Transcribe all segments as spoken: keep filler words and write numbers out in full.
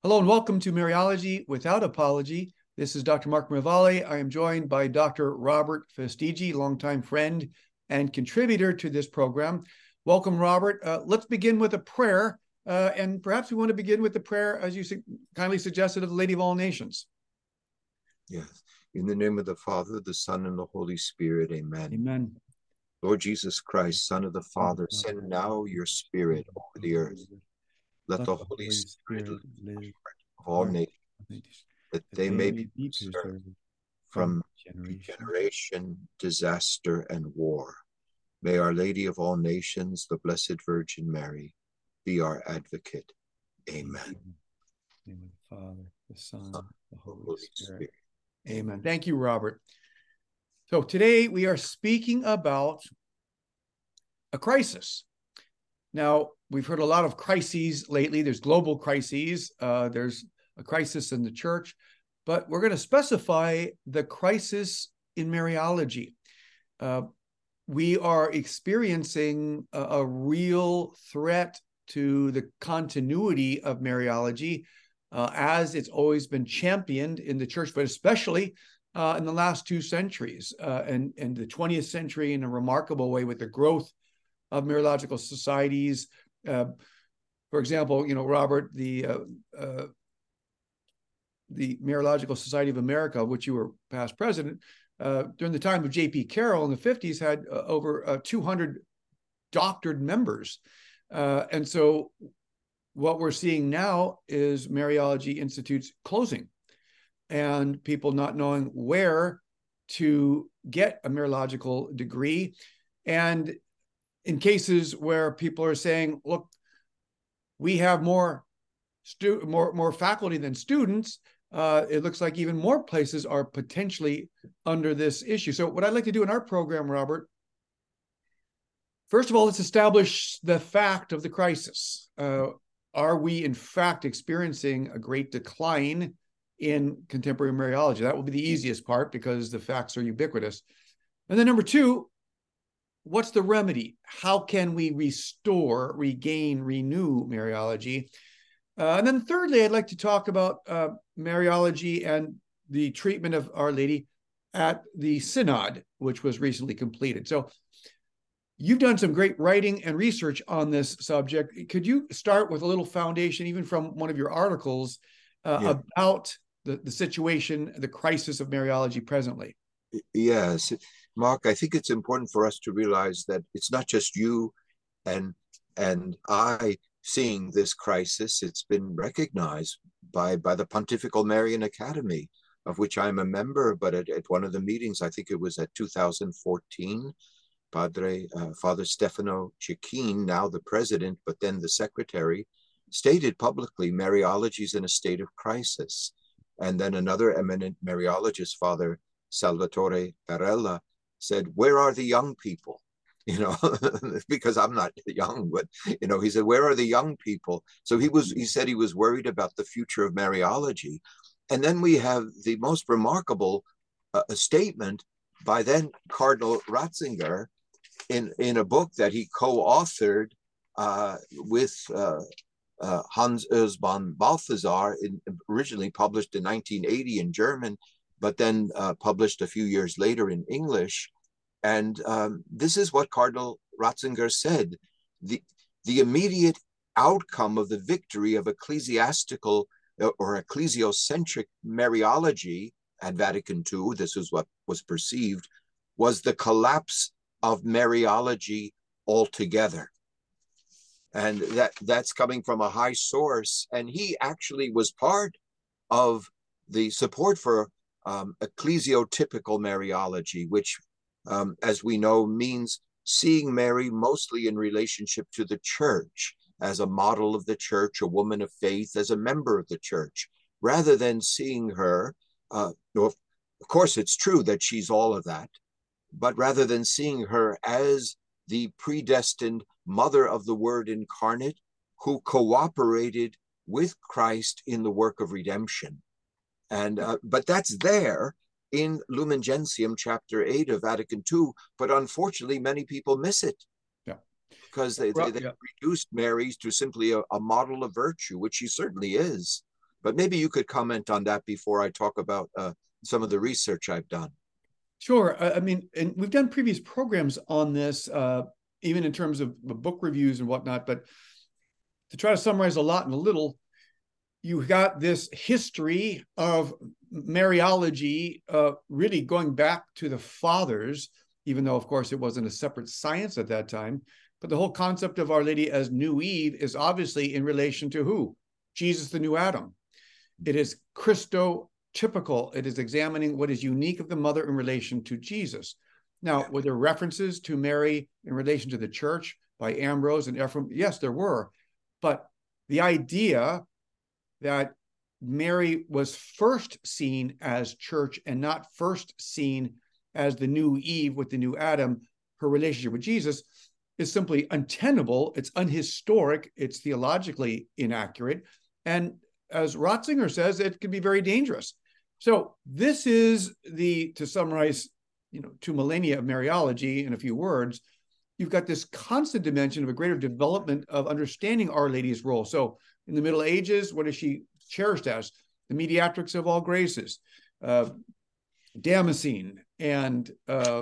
Hello and welcome to Mariology Without Apology. This is Doctor Mark Miravalle. I am joined by Doctor Robert Festigi, longtime friend and contributor to this program. Welcome, Robert. Uh, let's begin with a prayer. Uh, and perhaps we want to begin with the prayer, as you su kindly suggested, of the Lady of All Nations. Yes. In the name of the Father, the Son, and the Holy Spirit. Amen. Amen. Lord Jesus Christ, Son of the Father, send now your Spirit over the earth. Let the Holy Spirit live in the heart of all nations, that they may be preserved from degeneration, disaster, and war. May Our Lady of all nations, the Blessed Virgin Mary, be our advocate. Amen. In the name of the Father, the Son, the Holy, Holy Spirit. Spirit. Amen. Thank you, Robert. So today we are speaking about a crisis. Now, we've heard a lot of crises lately. There's global crises. Uh, there's a crisis in the church. But we're going to specify the crisis in Mariology. Uh, we are experiencing a, a real threat to the continuity of Mariology uh, as it's always been championed in the church, but especially uh, in the last two centuries uh, and, and the twentieth century in a remarkable way with the growth of Mariological societies. Uh, for example, you know, Robert, the uh, uh, the Mariological Society of America, which you were past president, uh, during the time of J P Carroll in the fifties, had uh, over uh, two hundred doctored members. Uh, and so what we're seeing now is Mariology institutes closing and people not knowing where to get a Mariological degree. And in cases where people are saying, look, we have more stu more more faculty than students, uh, it looks like even more places are potentially under this issue. So what I'd like to do in our program, Robert, first of all, let's establish the fact of the crisis. Uh, are we in fact experiencing a great decline in contemporary Mariology? That will be the easiest part because the facts are ubiquitous. And then number two, what's the remedy? How can we restore, regain, renew Mariology? Uh, and then thirdly, I'd like to talk about uh, Mariology and the treatment of Our Lady at the Synod, which was recently completed. So you've done some great writing and research on this subject. Could you start with a little foundation, even from one of your articles, uh, yeah. about the, the situation, the crisis of Mariology presently? Yes. Mark, I think it's important for us to realize that it's not just you and and I seeing this crisis. It's been recognized by by the Pontifical Marian Academy, of which I'm a member. But at, at one of the meetings, I think it was at two thousand fourteen, Padre uh, Father Stefano Cecchine, now the president, but then the secretary, stated publicly Mariology is in a state of crisis. And then another eminent Mariologist, Father Salvatore Parella, said, where are the young people? You know, because I'm not young, but, you know, he said, where are the young people? So he was, he said he was worried about the future of Mariology. And then we have the most remarkable uh, statement by then Cardinal Ratzinger in, in a book that he co-authored uh, with uh, uh, Hans Urs von Balthasar, in, originally published in nineteen eighty in German, but then uh, published a few years later in English. And um, this is what Cardinal Ratzinger said: the, the immediate outcome of the victory of ecclesiastical or ecclesiocentric Mariology at Vatican Two, this is what was perceived, was the collapse of Mariology altogether. And that, that's coming from a high source. And he actually was part of the support for um, ecclesiotypical Mariology, which, um, as we know, means seeing Mary mostly in relationship to the church, as a model of the church, a woman of faith, as a member of the church, rather than seeing her, uh, of course, it's true that she's all of that, but rather than seeing her as the predestined mother of the Word incarnate who cooperated with Christ in the work of redemption. And uh, but that's there in Lumen Gentium, chapter eight of Vatican Two, but unfortunately many people miss it. Yeah. Because they, they, they yeah. reduced Mary to simply a, a model of virtue, which she certainly is, But maybe you could comment on that before I talk about uh, some of the research I've done. Sure. I mean, and we've done previous programs on this, uh, even in terms of book reviews and whatnot. But to try to summarize a lot in a little, you've got this history of Mariology uh, really going back to the fathers, even though, of course, it wasn't a separate science at that time. But the whole concept of Our Lady as New Eve is obviously in relation to who? Jesus, the new Adam. It is Christotypical. It is examining what is unique of the mother in relation to Jesus. Now, were there references to Mary in relation to the church by Ambrose and Ephraim? Yes, there were. But the idea that Mary was first seen as church and not first seen as the new Eve with the new Adam, her relationship with Jesus, is simply untenable. It's unhistoric. It's theologically inaccurate. And as Ratzinger says, it can be very dangerous. So this is the, to summarize, you know, two millennia of Mariology in a few words, you've got this constant dimension of a greater development of understanding Our Lady's role. So in the Middle Ages, what is she cherished as? The mediatrix of all graces, uh, Damascene and uh,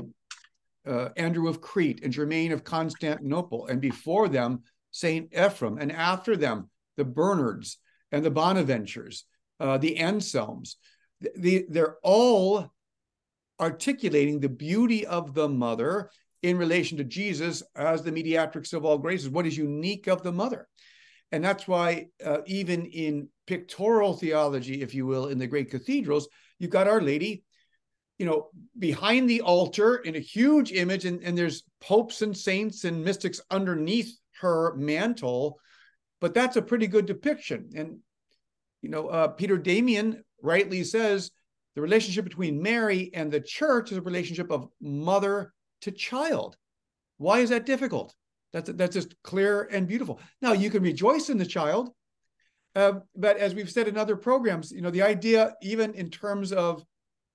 uh, Andrew of Crete and Germain of Constantinople, and before them, Saint Ephrem, and after them, the Bernards and the Bonaventures, uh, the Anselms. The, they're all articulating the beauty of the mother in relation to Jesus as the mediatrix of all graces, what is unique of the mother. And that's why uh, even in pictorial theology, if you will, in the great cathedrals, you've got Our Lady, you know, behind the altar in a huge image, and, and there's popes and saints and mystics underneath her mantle, but that's a pretty good depiction. And, you know, uh, Peter Damian rightly says the relationship between Mary and the church is a relationship of mother to child. Why is that difficult? That's, that's just clear and beautiful. Now, you can rejoice in the child, uh, but as we've said in other programs, you know, the idea, even in terms of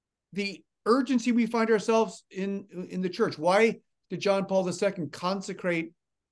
the urgency we find ourselves in, in the church. Why did John Paul the Second consecrate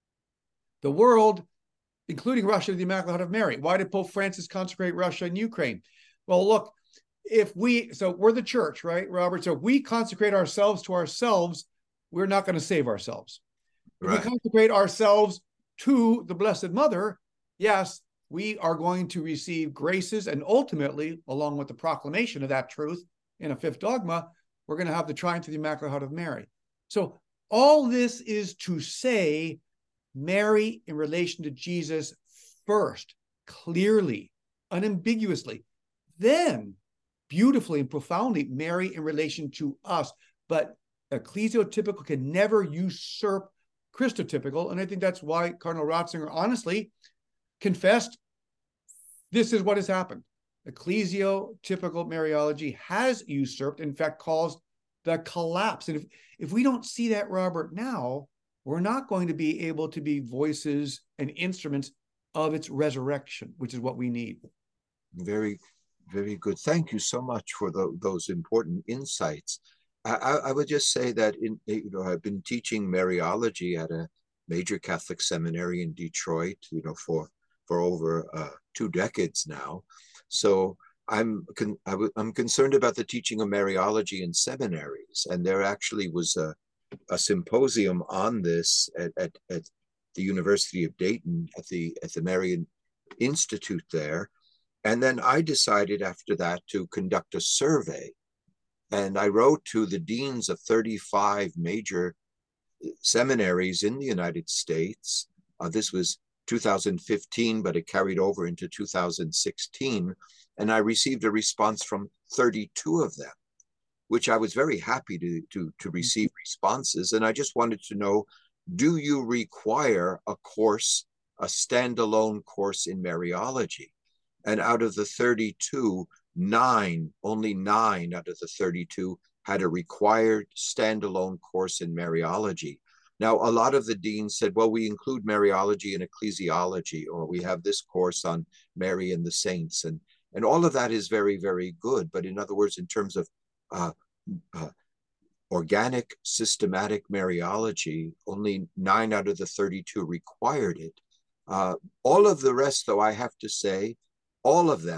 the world, including Russia, to the Immaculate Heart of Mary? Why did Pope Francis consecrate Russia and Ukraine? Well, look, if we, so we're the church, right, Robert? So if we consecrate ourselves to ourselves, we're not going to save ourselves. If right. we consecrate ourselves to the Blessed Mother, yes, we are going to receive graces, and ultimately, along with the proclamation of that truth in a fifth dogma, we're going to have the triumph of the Immaculate Heart of Mary. So all this is to say Mary in relation to Jesus first, clearly, unambiguously, then beautifully and profoundly Mary in relation to us. But ecclesiotypical can never usurp Christotypical, and I think that's why Cardinal Ratzinger honestly confessed this is what has happened. Ecclesiotypical Mariology has usurped, in fact, caused the collapse. And if, if we don't see that, Robert, now, we're not going to be able to be voices and instruments of its resurrection, which is what we need. Very, very good. Thank you so much for the, those important insights. I, I would just say that in, you know, I've been teaching Mariology at a major Catholic seminary in Detroit, you know, for for over uh, two decades now. So I'm con I w I'm concerned about the teaching of Mariology in seminaries, and there actually was a a symposium on this at, at, at the University of Dayton at the at the Marian Institute there, and then I decided after that to conduct a survey. And I wrote to the deans of thirty-five major seminaries in the United States. Uh, this was two thousand fifteen, but it carried over into two thousand sixteen. And I received a response from thirty-two of them, which I was very happy to, to, to receive responses. And I just wanted to know, do you require a course, a standalone course in Mariology? And out of the thirty-two, nine, only nine out of the thirty-two had a required standalone course in Mariology. Now, a lot of the deans said, well, we include Mariology and ecclesiology, or we have this course on Mary and the saints. And, and all of that is very, very good. But in other words, in terms of uh, uh, organic, systematic Mariology, only nine out of the thirty-two required it. Uh, all of the rest, though, I have to say, all of them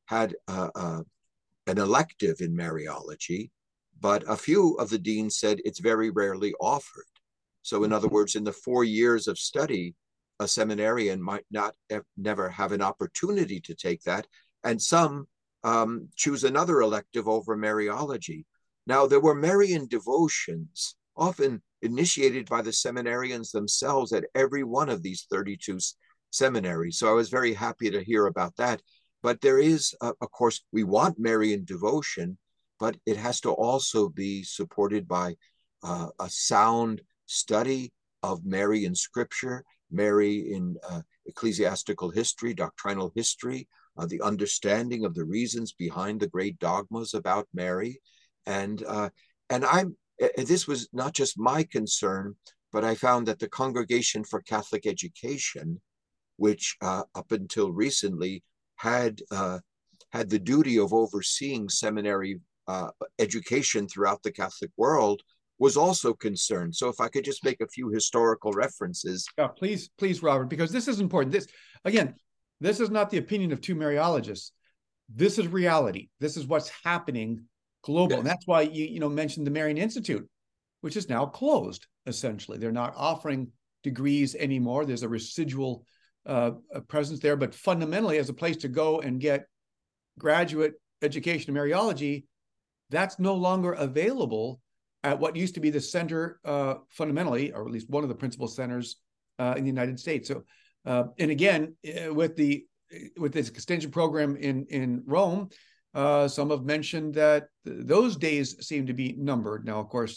had uh, uh, an elective in Mariology, but a few of the deans said it's very rarely offered. So in other words, in the four years of study, a seminarian might not have, never have an opportunity to take that. And some um, choose another elective over Mariology. Now, there were Marian devotions, often initiated by the seminarians themselves at every one of these thirty-two seminaries. So I was very happy to hear about that. But there is, uh, of course, we want Marian devotion, but it has to also be supported by uh, a sound study of Mary in Scripture, Mary in uh, ecclesiastical history, doctrinal history, uh, the understanding of the reasons behind the great dogmas about Mary. And, uh, and I'm, this was not just my concern, but I found that the Congregation for Catholic Education, which uh, up until recently had uh, had the duty of overseeing seminary uh, education throughout the Catholic world, was also concerned. So if I could just make a few historical references. Yeah, please, please, Robert, because this is important. This, again, this is not the opinion of two Mariologists. This is reality. This is what's happening global. Yes. And that's why you, you know, mentioned the Marian Institute, which is now closed, essentially. They're not offering degrees anymore. There's a residual uh, presence there, but fundamentally as a place to go and get graduate education in Mariology, that's no longer available at what used to be the center uh, fundamentally, or at least one of the principal centers uh, in the United States. So, uh, and again, with the with this extension program in, in Rome, uh, some have mentioned that th those days seem to be numbered. Now, of course,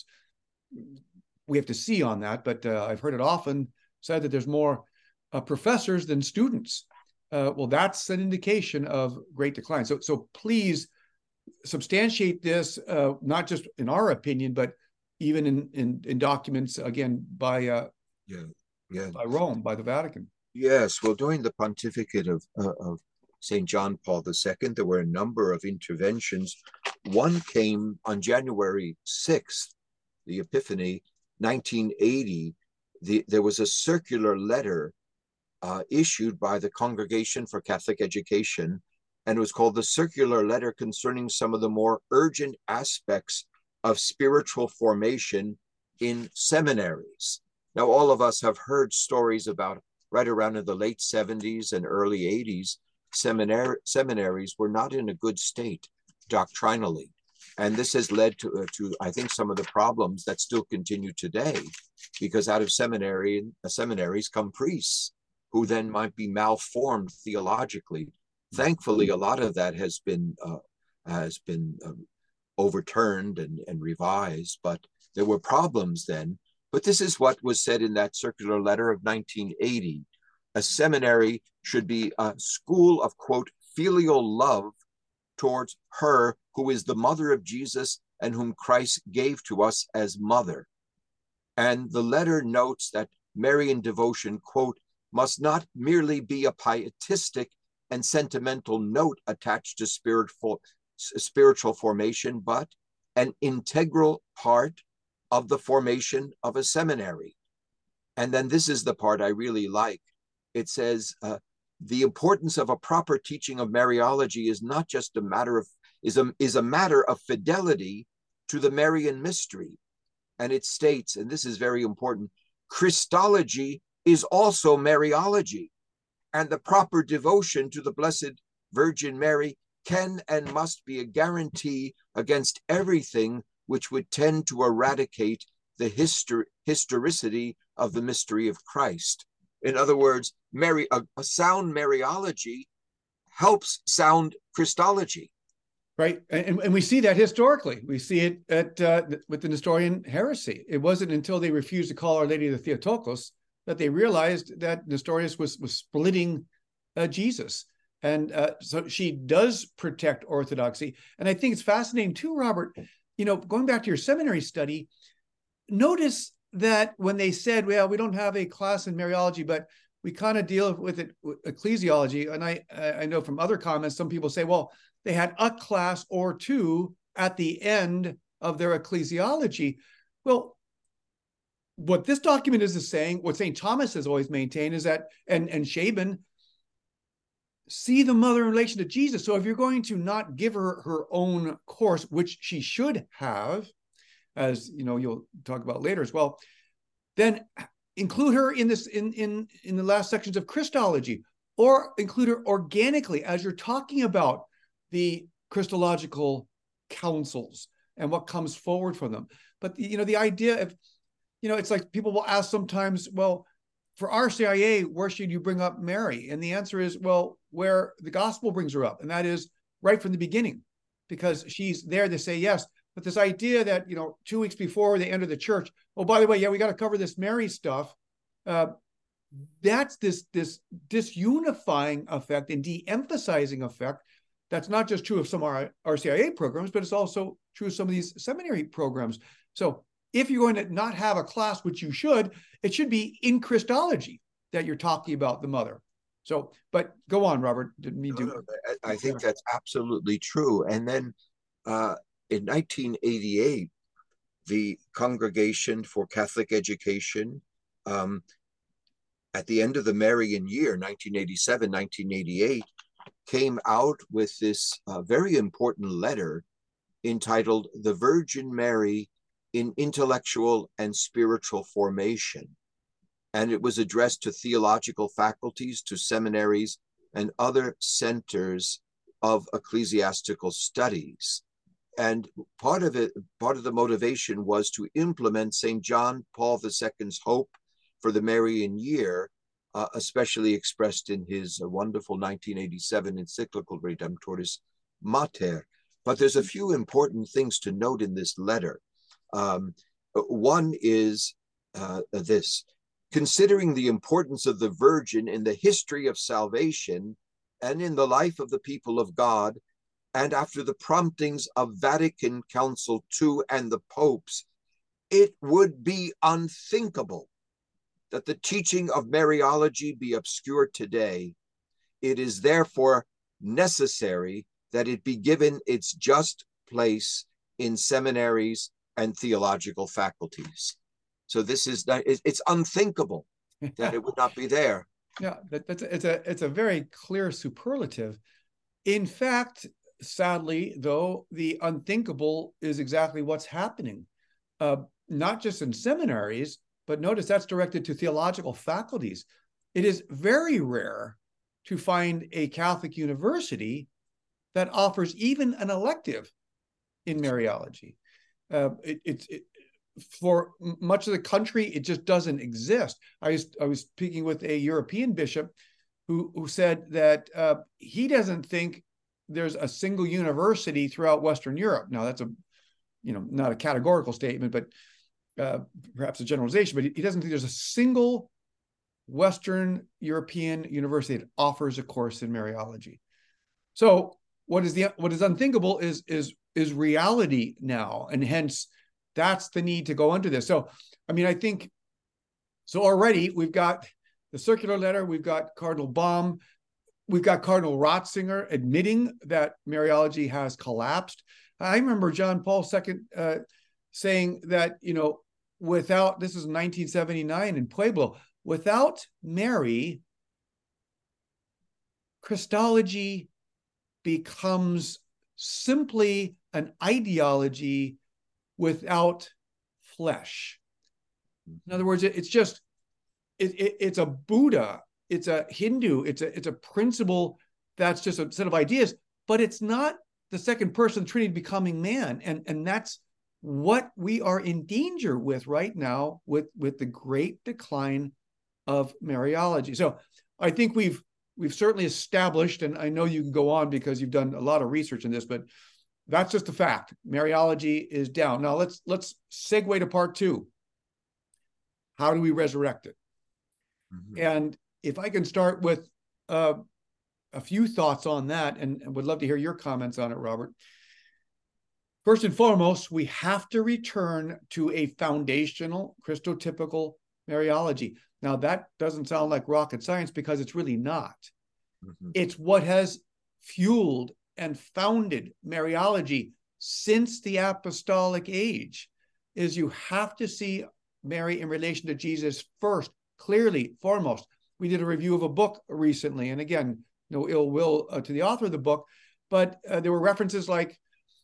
we have to see on that, but uh, I've heard it often said that there's more uh, professors than students. Uh, well, that's an indication of great decline. So, so please substantiate this, uh, not just in our opinion, but even in in, in documents, again, by uh, yeah, yeah, by Rome, by the Vatican. Yes, well, during the pontificate of uh, of Saint John Paul the Second, there were a number of interventions. One came on January sixth, the Epiphany, nineteen eighty. The, there was a circular letter uh, issued by the Congregation for Catholic Education, and it was called the Circular Letter Concerning Some of the More Urgent Aspects of Spiritual Formation in Seminaries. Now, all of us have heard stories about right around in the late seventies and early eighties, seminar seminaries were not in a good state doctrinally. And this has led to, uh, to, I think, some of the problems that still continue today, because out of seminary, uh, seminaries come priests who then might be malformed theologically. Thankfully, a lot of that has been uh, has been um, overturned and, and revised, but there were problems then. But this is what was said in that circular letter of nineteen eighty. A seminary should be a school of, quote, filial love towards her who is the mother of Jesus and whom Christ gave to us as mother. And the letter notes that Marian devotion, quote, must not merely be a pietistic and sentimental note attached to spiritual, spiritual formation, but an integral part of the formation of a seminary. And then this is the part I really like. It says, uh, the importance of a proper teaching of Mariology is not just a matter of, is a, is a matter of fidelity to the Marian mystery. And it states, and this is very important, Christology is also Mariology, and the proper devotion to the Blessed Virgin Mary can and must be a guarantee against everything which would tend to eradicate the histor historicity of the mystery of Christ. In other words, Mary, a, a sound Mariology helps sound Christology. Right, and, and we see that historically. We see it at uh, with the Nestorian heresy. It wasn't until they refused to call Our Lady of the Theotokos that they realized that Nestorius was, was splitting uh, Jesus. And uh, so she does protect orthodoxy. And I think it's fascinating too, Robert, you know, going back to your seminary study, notice that when they said, well, we don't have a class in Mariology, but we kind of deal with it, with ecclesiology. And I, I know from other comments, some people say, well, they had a class or two at the end of their ecclesiology. Well, what this document is, is saying, what Saint Thomas has always maintained is that, and, and Shaban, see the mother in relation to Jesus. So if you're going to not give her her own course, which she should have, as you know, you'll talk about later as well, then include her in this in in in the last sections of Christology, or include her organically as you're talking about the Christological councils and what comes forward from them. But you know, the idea of, you know, it's like people will ask sometimes, well, for R C I A, where should you bring up Mary? And the answer is, well, where the gospel brings her up, and that is right from the beginning, because she's there to say yes. But this idea that, you know, two weeks before they enter the church, oh, by the way, yeah, we got to cover this Mary stuff. Uh, that's this this disunifying effect and de-emphasizing effect. That's not just true of some R C I A programs, but it's also true of some of these seminary programs. So if you're going to not have a class, which you should, it should be in Christology that you're talking about the mother. So, but go on, Robert. Didn't mean to. No, no, I, I think that's absolutely true. And then uh, in nineteen eighty-eight, the Congregation for Catholic Education, um, at the end of the Marian year, nineteen eighty-seven, nineteen eighty-eight, came out with this uh, very important letter entitled "The Virgin Mary in Intellectual and Spiritual Formation." And it was addressed to theological faculties, to seminaries, and other centers of ecclesiastical studies. And part of it, part of the motivation was to implement Saint John Paul the Second's hope for the Marian year, uh, especially expressed in his uh, wonderful nineteen eighty-seven encyclical Redemptoris Mater. But there's a few important things to note in this letter. Um, one is uh, this: considering the importance of the Virgin in the history of salvation and in the life of the people of God, and after the promptings of Vatican Council two and the popes, it would be unthinkable that the teaching of Mariology be obscured today. It is therefore necessary that it be given its just place in seminaries and theological faculties. So this is not, it's unthinkable that it would not be there. Yeah, that, that's it's a it's a very clear superlative. In fact, sadly, though, the unthinkable is exactly what's happening, uh, not just in seminaries, but notice that's directed to theological faculties. It is very rare to find a Catholic university that offers even an elective in Mariology. Uh, it, it, it, for much of the country, it just doesn't exist. I was, I was speaking with a European bishop who, who said that uh, he doesn't think there's a single university throughout Western Europe. Now, that's a, you know, not a categorical statement, but uh, perhaps a generalization, but he, he doesn't think there's a single Western European university that offers a course in Mariology. So what is the what is unthinkable is is is reality now, and hence that's the need to go into this. So, I mean, I think so. Already we've got the circular letter, we've got Cardinal Baum, we've got Cardinal Ratzinger admitting that Mariology has collapsed. I remember John Paul the Second uh, saying that, you know, without, this is nineteen seventy-nine in Pueblo, without Mary, Christology becomes simply an ideology without flesh. In other words, it, it's just, it, it, it's a Buddha, it's a Hindu, it's a, it's a principle that's just a set of ideas, but it's not the second person of the Trinity becoming man. And, and that's what we are in danger with right now with, with the great decline of Mariology. So I think we've we've certainly established, and I know you can go on because you've done a lot of research in this, but that's just a fact. Mariology is down. Now let's let's segue to part two. How do we resurrect it? Mm-hmm. And if I can start with uh, a few thoughts on that, and, and would love to hear your comments on it, Robert. First and foremost, we have to return to a foundational Christotypical Mariology. Now, that doesn't sound like rocket science because it's really not. Mm-hmm. It's what has fueled and founded Mariology since the apostolic age, is you have to see Mary in relation to Jesus first, clearly, foremost. We did a review of a book recently, and again, no ill will uh, to the author of the book, but uh, there were references like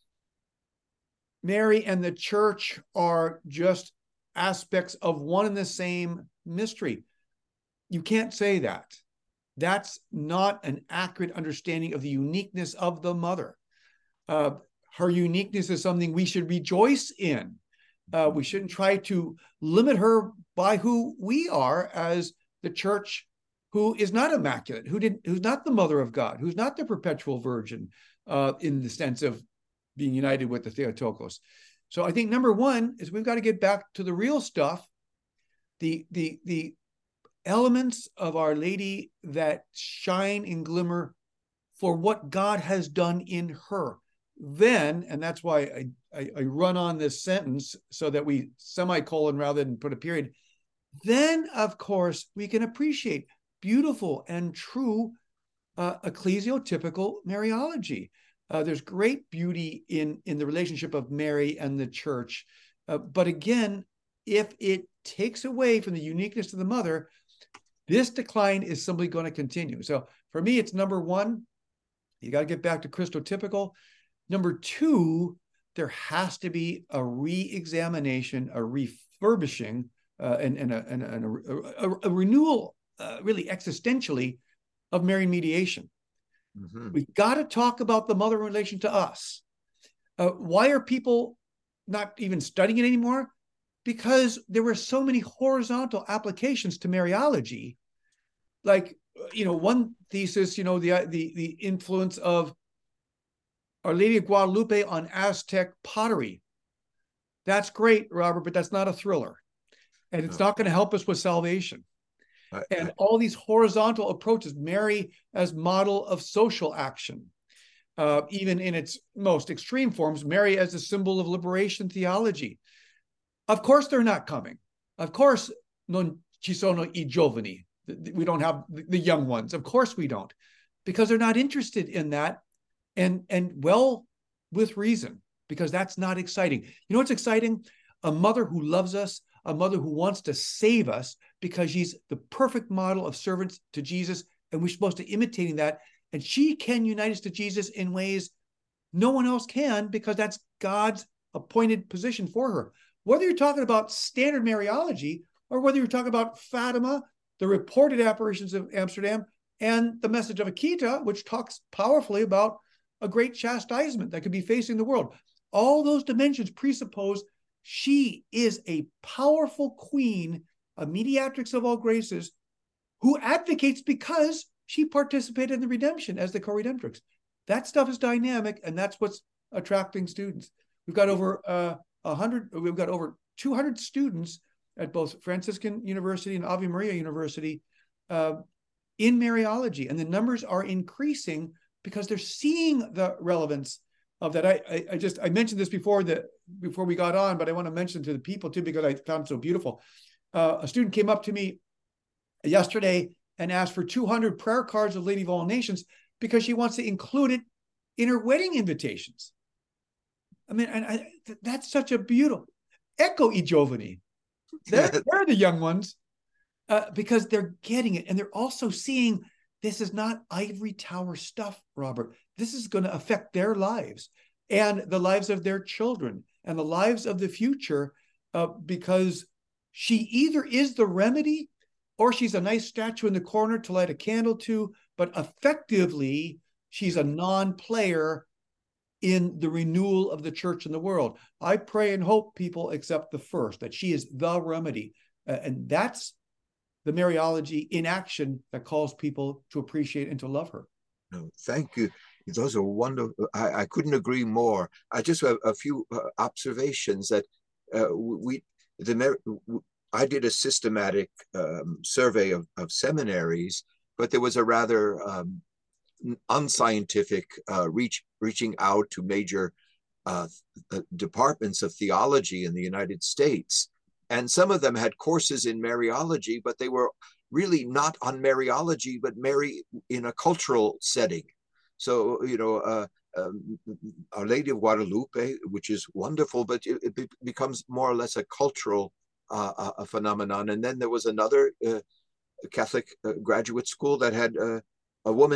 Mary and the church are just aspects of one and the same mystery. You can't say that. That's not an accurate understanding of the uniqueness of the mother. Uh, her uniqueness is something we should rejoice in. Uh, we shouldn't try to limit her by who we are as the church, who is not immaculate, who did, who's not the mother of God, who's not the perpetual virgin uh, in the sense of being united with the Theotokos. So I think number one is we've got to get back to the real stuff, the the the elements of Our Lady that shine and glimmer for what God has done in her. Then, and that's why I, I, I run on this sentence so that we semicolon rather than put a period. Then, of course, we can appreciate beautiful and true uh, ecclesiotypical Mariology. Uh, there's great beauty in, in the relationship of Mary and the church. Uh, but again, if it takes away from the uniqueness of the mother, this decline is simply going to continue. So for me, it's number one, you got to get back to Christotypical. Number two, there has to be a re-examination, a refurbishing, uh, and, and, a, and, a, and a, a, a renewal, uh, really existentially, of Marian mediation. Mm-hmm. We got to talk about the mother in relation to us. Uh, why are people not even studying it anymore? Because there were so many horizontal applications to Mariology. Like, you know, one thesis, you know, the, the, the influence of Our Lady of Guadalupe on Aztec pottery. That's great, Robert, but that's not a thriller. And it's no. not going to help us with salvation. I, and I, all these horizontal approaches, Mary as model of social action, uh, even in its most extreme forms, Mary as a symbol of liberation theology. Of course, they're not coming. Of course, non ci sono I giovani. We don't have the young ones. Of course we don't, because they're not interested in that, and, and well, with reason, because that's not exciting. You know what's exciting? A mother who loves us, a mother who wants to save us because she's the perfect model of servants to Jesus, and we're supposed to imitating that. And she can unite us to Jesus in ways no one else can, because that's God's appointed position for her. Whether you're talking about standard Mariology or whether you're talking about Fatima, the reported apparitions of Amsterdam, and the message of Akita, which talks powerfully about a great chastisement that could be facing the world. All those dimensions presuppose she is a powerful queen, a mediatrix of all graces, who advocates because she participated in the redemption as the co-redemptrix. That stuff is dynamic, and that's what's attracting students. We've got over uh, one hundred, we've got over two hundred students at both Franciscan University and Ave Maria University uh, in Mariology, and the numbers are increasing because they're seeing the relevance of that. I, I, I just, I mentioned this before the, before we got on, but I want to mention to the people too, because I found it so beautiful. Uh, a student came up to me yesterday and asked for two hundred prayer cards of Lady of All Nations because she wants to include it in her wedding invitations. I mean, and I, that's such a beautiful, Ecco I Giovani. They're, they're the young ones uh, because they're getting it. And they're also seeing this is not ivory tower stuff, Robert. This is going to affect their lives and the lives of their children and the lives of the future uh, because she either is the remedy or she's a nice statue in the corner to light a candle to, but effectively, she's a non-player in the renewal of the church and the world. I pray and hope people accept the first, that she is the remedy. Uh, and that's the Mariology in action that calls people to appreciate and to love her. No, thank you. Those are wonderful. I, I couldn't agree more. I just have a few uh, observations that uh, we, the I did a systematic um, survey of, of seminaries, but there was a rather um, unscientific uh, reach reaching out to major uh, departments of theology in the United States. And some of them had courses in Mariology, but they were really not on Mariology, but Mary in a cultural setting. So, you know, uh, um, Our Lady of Guadalupe, which is wonderful, but it, it becomes more or less a cultural uh, a phenomenon. And then there was another uh, Catholic uh, graduate school that had uh, a woman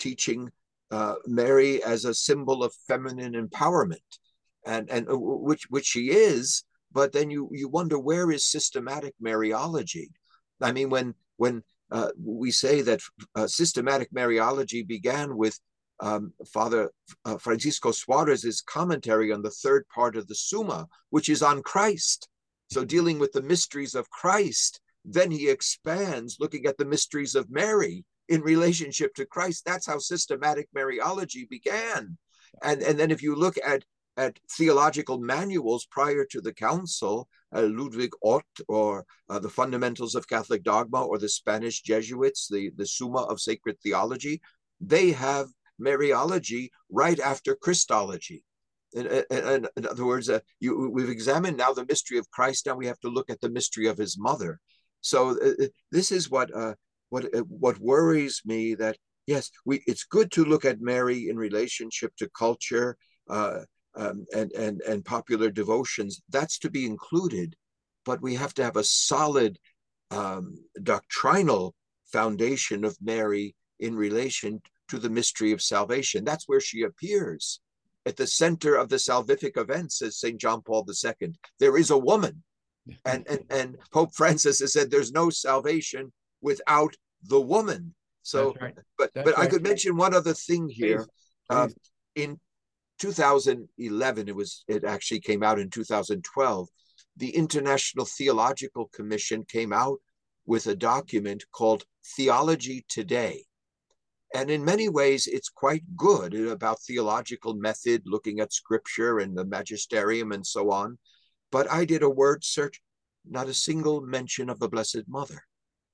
teaching uh, Mary as a symbol of feminine empowerment, and and uh, which which she is. But then you you wonder, where is systematic Mariology? I mean, when when uh, we say that uh, systematic Mariology began with um, Father uh, Francisco Suarez's commentary on the third part of the Summa, which is on Christ. So dealing with the mysteries of Christ, then he expands, looking at the mysteries of Mary in relationship to Christ. That's how systematic Mariology began. And, and then if you look at, at theological manuals prior to the council, uh, Ludwig Ott, or uh, the Fundamentals of Catholic Dogma, or the Spanish Jesuits, the, the Summa of Sacred Theology, they have Mariology right after Christology. In, in, in other words, uh, you, we've examined now the mystery of Christ. Now we have to look at the mystery of his mother. So uh, this is what uh, what uh, what worries me. That yes, we it's good to look at Mary in relationship to culture uh, um, and and and popular devotions. That's to be included, but we have to have a solid um, doctrinal foundation of Mary in relation to the mystery of salvation. That's where she appears. At the center of the salvific events, says Saint John Paul the Second, there is a woman. And, and, and Pope Francis has said there's no salvation without the woman. So, right. but, That's but right. I could mention one other thing here. Please. Please. Um, in two thousand eleven, it was, it actually came out in two thousand twelve, the International Theological Commission came out with a document called Theology Today. And in many ways, it's quite good about theological method, looking at scripture and the magisterium and so on. But I did a word search, not a single mention of the Blessed Mother,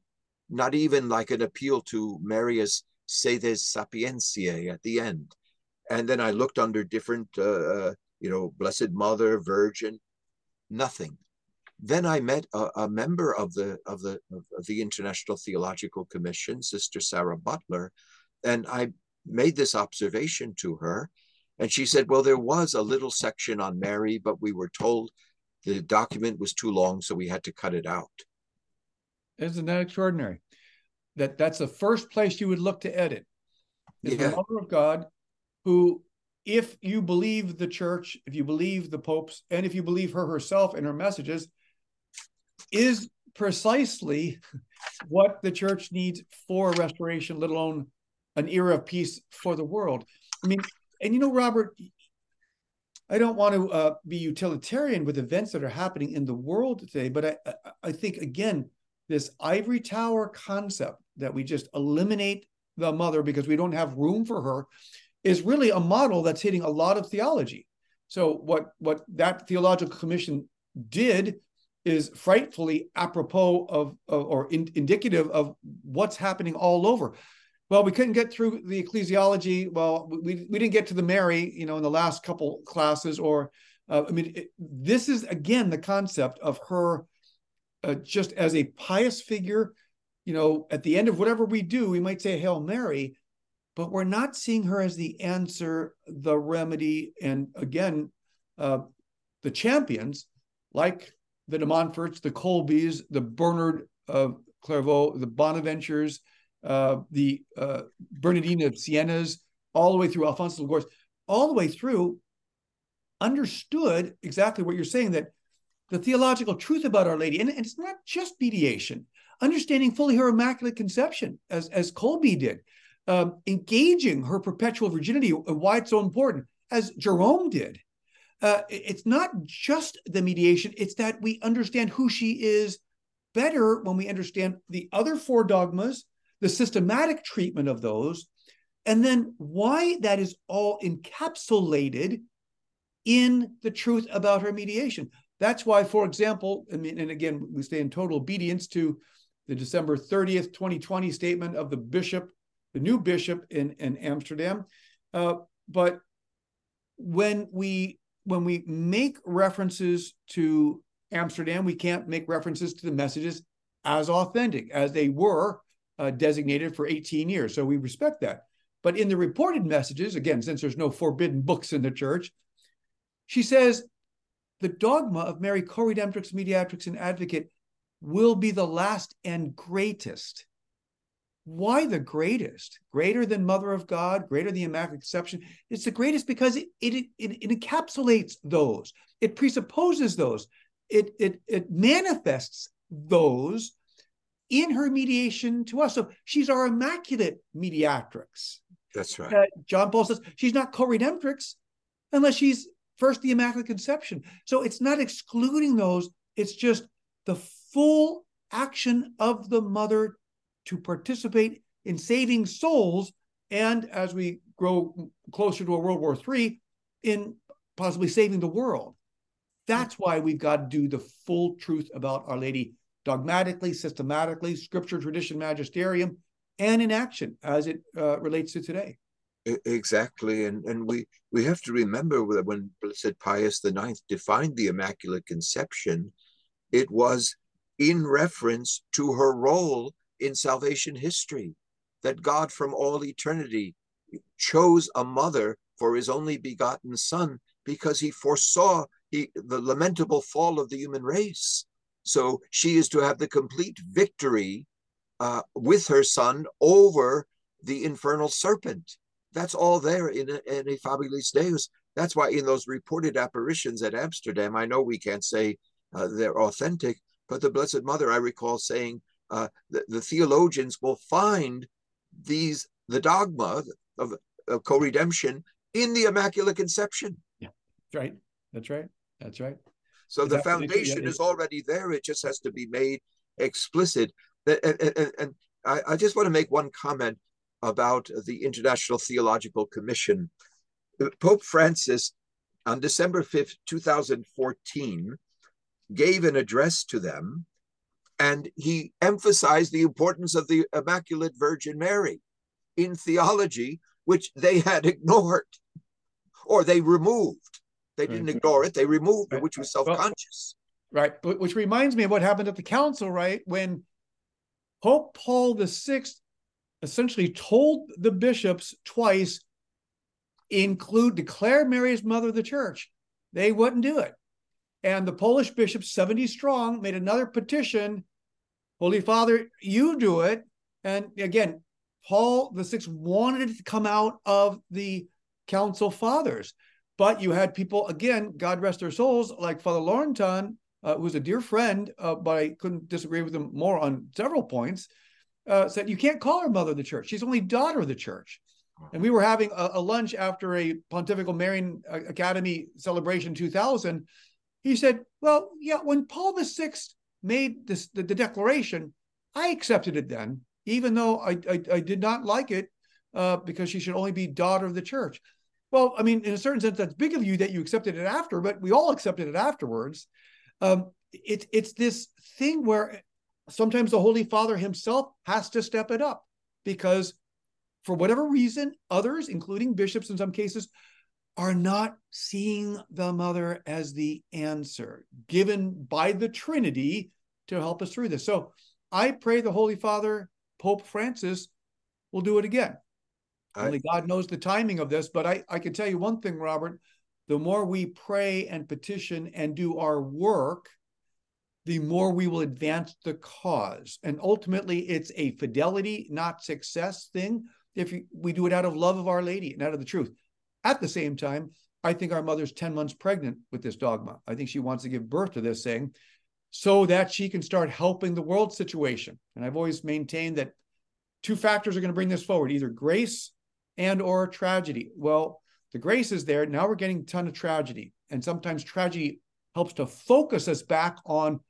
not even like an appeal to Maria's sedes sapientiae at the end. And then I looked under different, uh, you know, Blessed Mother, Virgin, nothing. Then I met a, a member of the of the of the International Theological Commission, Sister Sarah Butler, and I made this observation to her, and she said, well, there was a little section on Mary, but we were told the document was too long, so we had to cut it out. Isn't that extraordinary? That that's the first place you would look to edit. Is yeah. the Mother of God, who, if you believe the church, if you believe the popes, and if you believe her herself and her messages, is precisely what the church needs for restoration, let alone an era of peace for the world. I mean, and you know, Robert, I don't want to uh, be utilitarian with events that are happening in the world today, but I, I, I think, again, this ivory tower concept that we just eliminate the mother because we don't have room for her is really a model that's hitting a lot of theology. So what, what that theological commission did is frightfully apropos of, of or in, indicative of what's happening all over. Well, we couldn't get through the ecclesiology. Well, we, we didn't get to the Mary, you know, in the last couple classes. Or, uh, I mean, it, this is, again, the concept of her uh, just as a pious figure. You know, at the end of whatever we do, we might say Hail Mary, but we're not seeing her as the answer, the remedy. And again, uh, the champions, like the de Montforts, the Colbys, the Bernard of Clairvaux, the Bonaventures, uh, the uh, Bernardine of Siena's, all the way through Alphonsus of Liguori, all the way through, understood exactly what you're saying, that the theological truth about Our Lady, and, and it's not just mediation, understanding fully her Immaculate Conception, as, as Colby did, um, engaging her perpetual virginity and why it's so important, as Jerome did. Uh, it's not just the mediation, it's that we understand who she is better when we understand the other four dogmas, the systematic treatment of those, and then why that is all encapsulated in the truth about her mediation. That's why, for example, I mean, and again, we stay in total obedience to the December thirtieth, twenty twenty statement of the bishop, the new bishop in, in Amsterdam. Uh, but when we when we make references to Amsterdam, we can't make references to the messages as authentic as they were uh, designated for eighteen years. So we respect that. But in the reported messages, again, since there's no forbidden books in the church, she says the dogma of Mary co-redemptrix, mediatrix, and advocate will be the last and greatest. Why the greatest? Greater than Mother of God, greater than the Immaculate Conception. It's the greatest because it, it, it, it encapsulates those. It presupposes those. It, it, it manifests those in her mediation to us. So she's our immaculate mediatrix. That's right. Uh, John Paul says she's not co-redemptrix unless she's first the Immaculate Conception. So it's not excluding those. It's just the full action of the mother to participate in saving souls. And as we grow closer to a World War Three, in possibly saving the world. That's why we've got to do the full truth about Our Lady dogmatically, systematically, scripture, tradition, magisterium, and in action as it uh, relates to today. Exactly. And, and we, we have to remember that when Blessed Pius the Ninth defined the Immaculate Conception, it was in reference to her role in salvation history, that God from all eternity chose a mother for his only begotten Son because he foresaw he, the lamentable fall of the human race. So she is to have the complete victory uh, with her Son over the infernal serpent. That's all there in a, in a Fabilis Deus. That's why in those reported apparitions at Amsterdam, I know we can't say uh, they're authentic, but the Blessed Mother, I recall saying, uh, the, the theologians will find these the dogma of, of co-redemption in the Immaculate Conception. Yeah, that's right. That's right. That's right. So Is the that, foundation yeah, is already there. It just has to be made explicit. And, and, and I, I just want to make one comment about the International Theological Commission. Pope Francis, on December fifth, two thousand fourteen, gave an address to them, and he emphasized the importance of the Immaculate Virgin Mary in theology, which they had ignored, or they removed. They didn't right. ignore it, they removed right. it, which was self-conscious. Well, right, but which reminds me of what happened at the council, right? When Pope Paul the Sixth essentially told the bishops twice, include, declare Mary as Mother of the Church. They wouldn't do it. And the Polish bishops, seventy strong, made another petition. Holy Father, you do it. And again, Paul the Sixth wanted it to come out of the council fathers. But you had people, again, God rest their souls, like Father Laurentin, uh, who's a dear friend, uh, but I couldn't disagree with him more on several points, uh, said, you can't call her Mother of the Church. She's only daughter of the Church. And we were having a, a lunch after a Pontifical Marian Academy celebration two thousand. He said, well, yeah, when Paul the Sixth made this, the, the declaration, I accepted it then, even though I, I, I did not like it uh, because she should only be daughter of the Church. Well, I mean, in a certain sense, that's big of you that you accepted it after, but we all accepted it afterwards. Um, it, it's this thing where sometimes the Holy Father himself has to step it up because for whatever reason, others, including bishops in some cases, are not seeing the mother as the answer given by the Trinity to help us through this. So I pray the Holy Father, Pope Francis, will do it again. I, Only God knows the timing of this, but I, I can tell you one thing, Robert, the more we pray and petition and do our work, the more we will advance the cause. And ultimately, it's a fidelity, not success thing. If we do it out of love of Our Lady and out of the truth. At the same time, I think our mother's ten months pregnant with this dogma. I think she wants to give birth to this thing so that she can start helping the world situation. And I've always maintained that two factors are going to bring this forward, either grace and or tragedy. Well, the grace is there. Now we're getting a ton of tragedy. And sometimes tragedy helps to focus us back on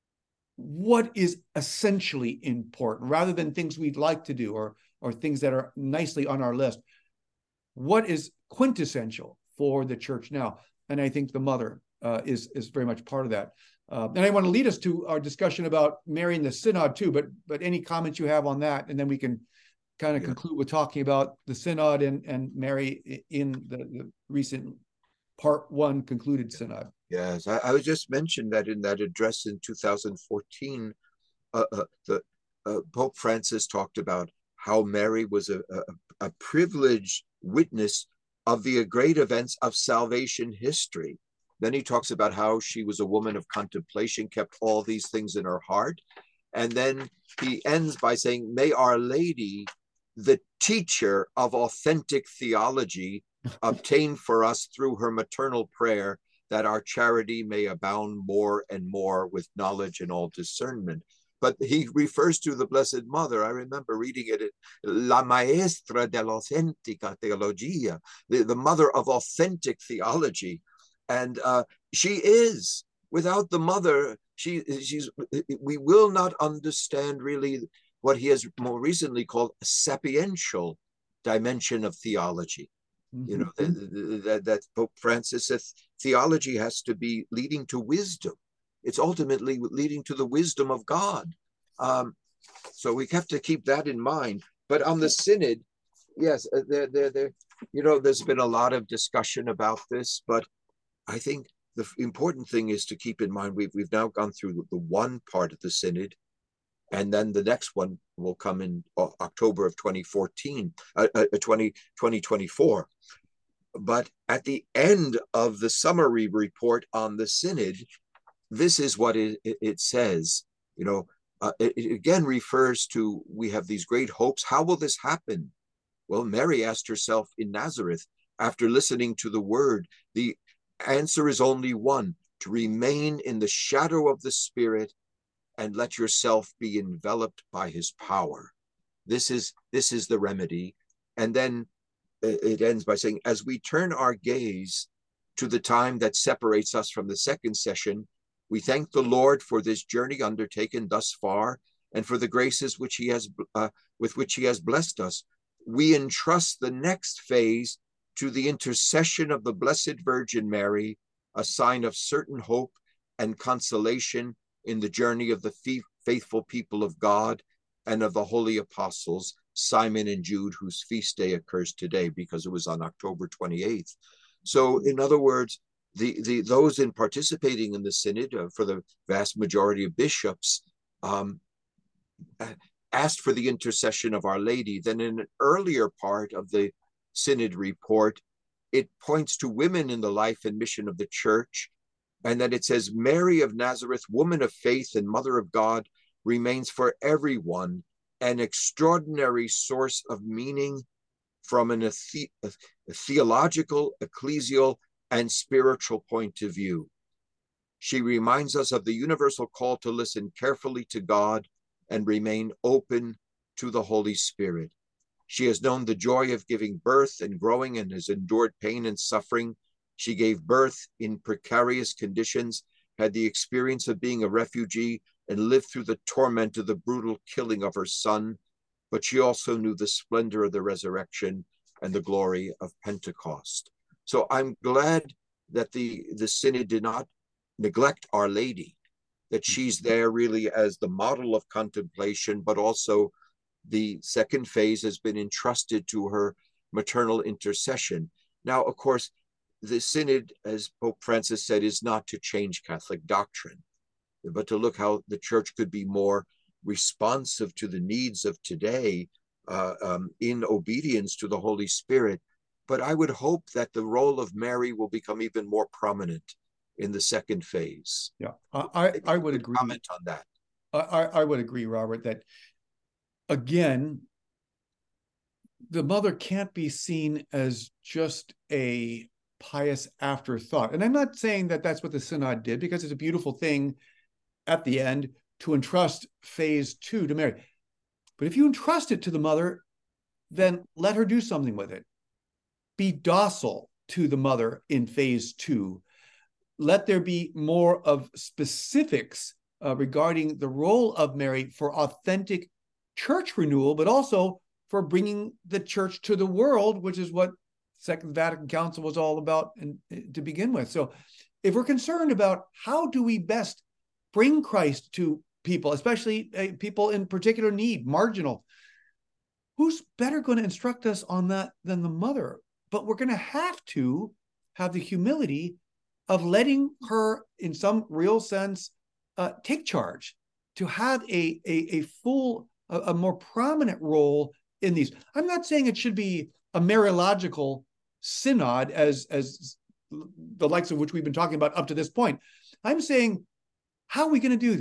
what is essentially important rather than things we'd like to do or, or things that are nicely on our list. What is quintessential for the church now? And I think the mother uh, is, is very much part of that. Uh, and I want to lead us to our discussion about Mary in the Synod too, but, but any comments you have on that, and then we can kind of yeah. conclude with talking about the Synod and, and Mary in the, the recent part one concluded Synod. Yes, I, I was just mentioned that in that address in two thousand fourteen, uh, uh, the uh, Pope Francis talked about how Mary was a, a, a privileged witness of the great events of salvation history. Then he talks about how she was a woman of contemplation, kept all these things in her heart. And then he ends by saying, may Our Lady, the teacher of authentic theology, obtain for us through her maternal prayer that our charity may abound more and more with knowledge and all discernment. But he refers to the Blessed Mother. I remember reading it, La Maestra de la Authentica Teología, the, the mother of authentic theology. And uh, she is. Without the mother, she, she's, we will not understand really what he has more recently called a sapiential dimension of theology. Mm-hmm. You know, that, that, that Pope Francis said theology has to be leading to wisdom. It's ultimately leading to the wisdom of God. Um, so we have to keep that in mind. But on the synod, yes, there, there, there, you know, there's been a lot of discussion about this, but I think the important thing is to keep in mind we've we've now gone through the one part of the synod, and then the next one will come in October of twenty fourteen, uh, uh, twenty twenty-four. But at the end of the summary report on the synod, this is what it, it says. You know, uh, it, it again refers to, we have these great hopes. How will this happen? Well, Mary asked herself in Nazareth after listening to the word. The answer is only one: to remain in the shadow of the Spirit and let yourself be enveloped by his power. This is, this is the remedy. And then it ends by saying, as we turn our gaze to the time that separates us from the second session, we thank the Lord for this journey undertaken thus far and for the graces which he has, uh, with which he has blessed us. We entrust the next phase to the intercession of the Blessed Virgin Mary, a sign of certain hope and consolation in the journey of the faithful people of God and of the holy apostles, Simon and Jude, whose feast day occurs today because it was on October twenty-eighth. So in other words, the, the those in participating in the synod, uh, for the vast majority of bishops, um, asked for the intercession of Our Lady. Then in an earlier part of the synod report, it points to women in the life and mission of the church, and then it says, Mary of Nazareth, woman of faith and mother of God, remains for everyone an extraordinary source of meaning from an, a, the, a theological, ecclesial, and spiritual point of view. She reminds us of the universal call to listen carefully to God and remain open to the Holy Spirit. She has known the joy of giving birth and growing and has endured pain and suffering. She gave birth in precarious conditions, had the experience of being a refugee, and lived through the torment of the brutal killing of her son. But she also knew the splendor of the resurrection and the glory of Pentecost. So I'm glad that the, the synod did not neglect Our Lady, that she's there really as the model of contemplation, but also the second phase has been entrusted to her maternal intercession. Now, of course, the synod, as Pope Francis said, is not to change Catholic doctrine, but to look how the church could be more responsive to the needs of today, uh, um, in obedience to the Holy Spirit. But I would hope that the role of Mary will become even more prominent in the second phase. Yeah, I, I would agree. Comment on that. I, I would agree, Robert, that again, the mother can't be seen as just a pious afterthought. And I'm not saying that that's what the synod did, because it's a beautiful thing at the end to entrust phase two to Mary. But if you entrust it to the mother, then let her do something with it. Be docile to the mother in phase two. Let there be more of specifics uh, regarding the role of Mary for authentic church renewal, but also for bringing the church to the world, which is what Second Vatican Council was all about in, to begin with. So if we're concerned about how do we best bring Christ to people, especially uh, people in particular need, marginal, who's better going to instruct us on that than the mother? But we're going to have to have the humility of letting her, in some real sense, uh, take charge, to have a, a, a full, a, a more prominent role in these. I'm not saying it should be a Mariological synod as, as the likes of which we've been talking about up to this point. I'm saying, how are we going to do that?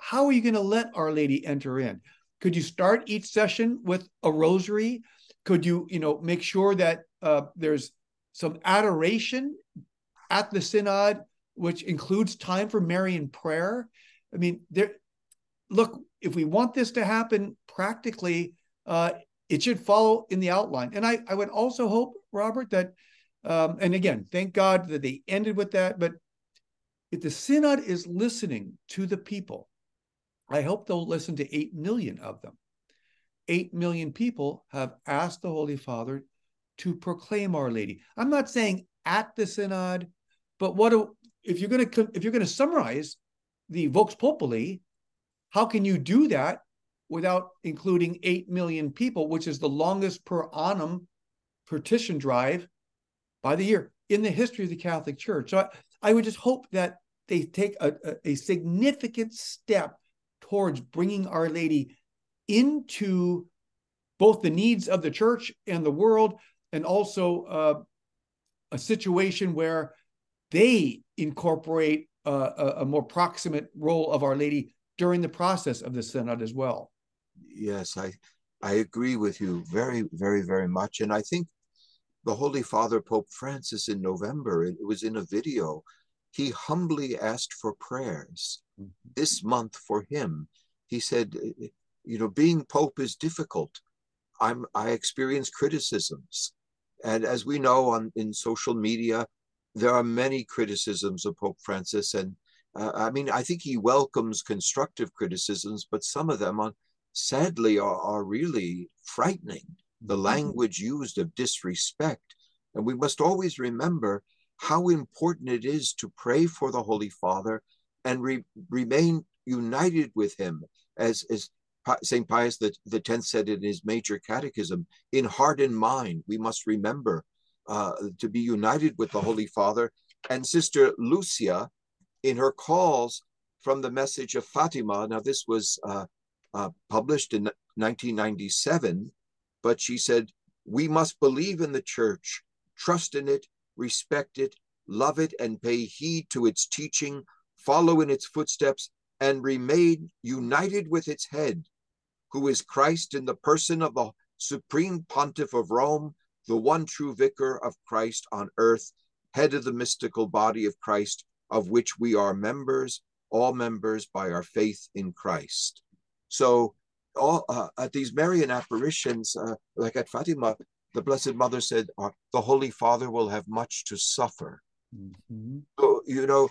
how are you going to let Our Lady enter in? Could you start each session with a rosary? Could you, you know, make sure that uh, there's some adoration at the synod, which includes time for Marian prayer? I mean, there. Look, if we want this to happen practically, uh, it should follow in the outline. And I, I would also hope, Robert, that, um, and again, thank God that they ended with that, but if the synod is listening to the people, I hope they'll listen to eight million of them. eight million people have asked the Holy Father to proclaim Our Lady. I'm not saying at the synod, but what do, if you're going to if you're going to summarize the Vox Populi, how can you do that without including eight million people, which is the longest per annum petition drive by the year in the history of the Catholic Church? So I, I would just hope that they take a, a, a significant step towards bringing Our Lady into both the needs of the church and the world, and also uh, a situation where they incorporate uh, a, a more proximate role of Our Lady during the process of the synod as well. Yes, I I agree with you very, very, very much. And I think the Holy Father, Pope Francis, in November, it was in a video, he humbly asked for prayers mm-hmm. this month for him. He said, you know, being Pope is difficult. I'm I experience criticisms. And as we know on in social media, there are many criticisms of Pope Francis. And uh, I mean, I think he welcomes constructive criticisms, but some of them, are, sadly, are, are really frightening. The language used of disrespect. And we must always remember how important it is to pray for the Holy Father and re remain united with him. As, as Saint Pius the, the tenth said in his major catechism, in heart and mind, we must remember uh, to be united with the Holy Father. And Sister Lucia, in her calls from the message of Fatima, now this was uh, uh, published in nineteen ninety-seven, but she said, we must believe in the church, trust in it, respect it, love it, and pay heed to its teaching, follow in its footsteps, and remain united with its head, who is Christ in the person of the Supreme Pontiff of Rome, the one true vicar of Christ on earth, head of the mystical body of Christ, of which we are members, all members by our faith in Christ. So all uh, at these Marian apparitions, uh, like at Fatima, the Blessed Mother said, uh, the Holy Father will have much to suffer. Mm-hmm. So, you know,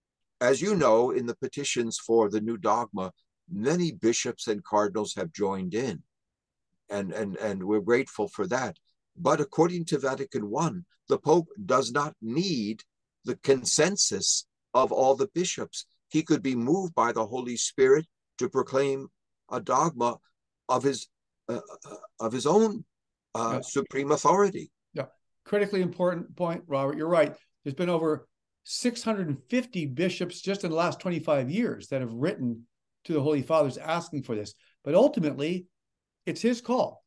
as you know, in the petitions for the new dogma, many bishops and cardinals have joined in, and, and, and we're grateful for that. But according to Vatican One, the Pope does not need the consensus of all the bishops. He could be moved by the Holy Spirit to proclaim a dogma of his uh, of his own uh, yeah. supreme authority. Yeah, critically important point, Robert. You're right. There's been over six hundred fifty bishops just in the last twenty-five years that have written to the Holy Fathers asking for this. But ultimately, it's his call.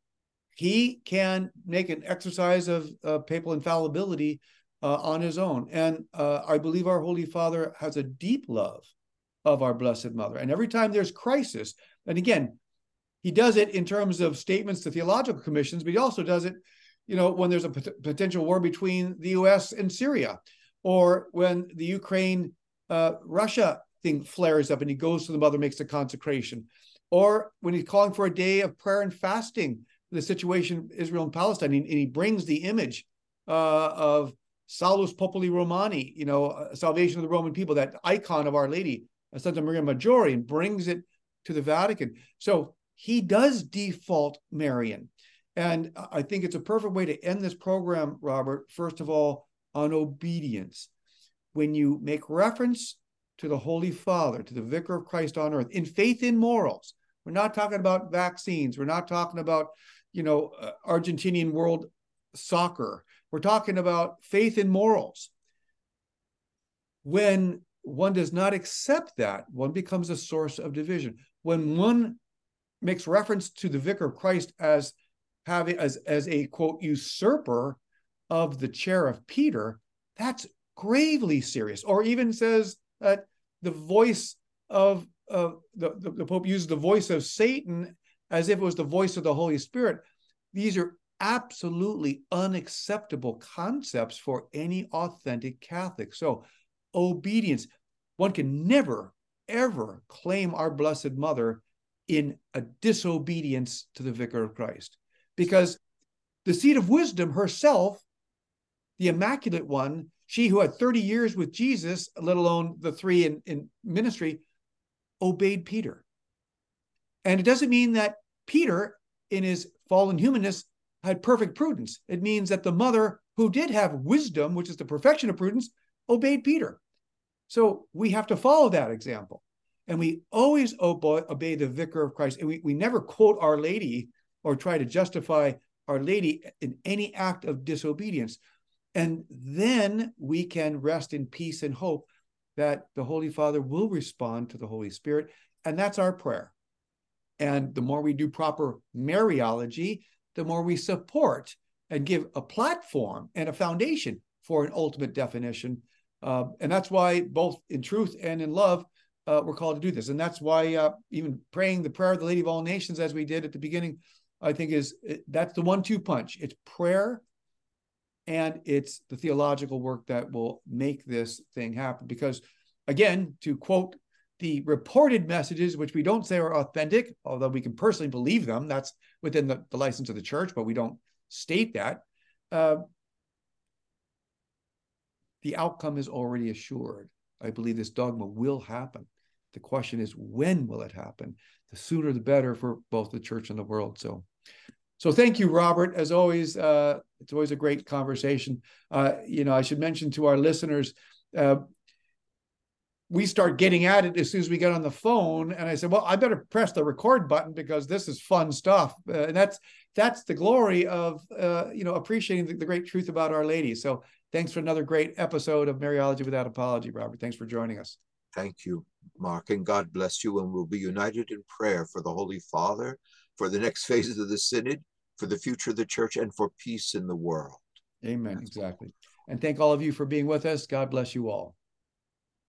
He can make an exercise of uh, papal infallibility uh, on his own. And uh, I believe our Holy Father has a deep love of our Blessed Mother. And every time there's crisis, and again, he does it in terms of statements to theological commissions, but he also does it, you know, when there's a pot potential war between the U S and Syria, or when the Ukraine uh, Russia thing flares up and he goes to the Mother, makes a consecration, or when he's calling for a day of prayer and fasting for the situation Israel and Palestine, and he brings the image uh, of Salus Populi Romani, you know, uh, salvation of the Roman people, that icon of Our Lady, Santa Maria Maggiore, and brings it to the Vatican. So he does default Marian. And I think it's a perfect way to end this program, Robert, first of all, on obedience. When you make reference to the Holy Father, to the Vicar of Christ on earth, in faith in morals, we're not talking about vaccines. We're not talking about, you know, uh, Argentinian world soccer. We're talking about faith in morals. When one does not accept that, one becomes a source of division. When one makes reference to the Vicar of Christ as having as, as a, quote, usurper of the chair of Peter, that's gravely serious. Or even says that the voice of uh, the, the, the Pope uses the voice of Satan as if it was the voice of the Holy Spirit. These are absolutely unacceptable concepts for any authentic Catholic. So obedience, one can never, ever claim our Blessed Mother in a disobedience to the Vicar of Christ, because the seat of wisdom herself, the Immaculate One, she who had thirty years with Jesus, let alone the three in, in ministry, obeyed Peter. And it doesn't mean that Peter, in his fallen humanness, had perfect prudence. It means that the mother, who did have wisdom, which is the perfection of prudence, obeyed Peter. So we have to follow that example. And we always obey, obey the Vicar of Christ. And we, we never quote Our Lady or try to justify Our Lady in any act of disobedience. And then we can rest in peace and hope that the Holy Father will respond to the Holy Spirit. And that's our prayer. And the more we do proper Mariology, the more we support and give a platform and a foundation for an ultimate definition. Uh, and that's why both in truth and in love, uh, we're called to do this. And that's why uh, even praying the prayer of the Lady of all nations, as we did at the beginning, I think is, that's the one two punch. It's prayer and it's the theological work that will make this thing happen. Because again, to quote the reported messages, which we don't say are authentic, although we can personally believe them, that's within the, the license of the church, but we don't state that. Uh, the outcome is already assured. I believe this dogma will happen. The question is, when will it happen? The sooner the better for both the church and the world. So, so thank you, Robert. As always, uh, it's always a great conversation. Uh, you know, I should mention to our listeners, uh, we start getting at it as soon as we get on the phone. And I said, well, I better press the record button because this is fun stuff. Uh, and that's that's the glory of, uh, you know, appreciating the, the great truth about Our Lady. So thanks for another great episode of Mariology Without Apology, Robert. Thanks for joining us. Thank you, Mark, and God bless you. And we'll be united in prayer for the Holy Father, for the next phases of the Synod, for the future of the Church, and for peace in the world. Amen. Exactly. And thank all of you for being with us. God bless you all.